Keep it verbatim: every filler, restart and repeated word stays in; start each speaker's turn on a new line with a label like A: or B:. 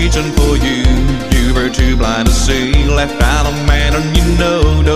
A: reaching for you. You were too blind to see, left out a man and you know